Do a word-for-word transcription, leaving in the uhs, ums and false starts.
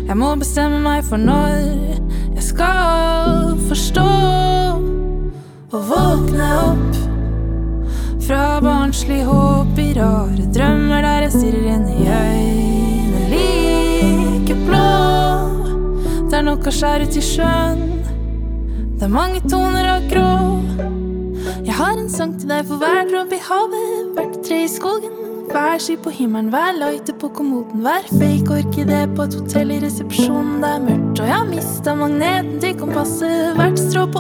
Jeg må bestemme meg for når jeg skal forstå og våkne opp fra barnslig håp i rare drømmer der jeg stirrer inn i øynene like blå. Det er nok å skjære ut i sjøen, det er mange toner av grå. Jeg har en sang til deg for hver dråpe i havet, hvert tre i skogen, hver sky på himmelen, hver lighter på kommoden, hver fake orkidé på et hotell i resepsjonen. Det er mørkt og jeg har mistet magneten til kompasset, hvert strå på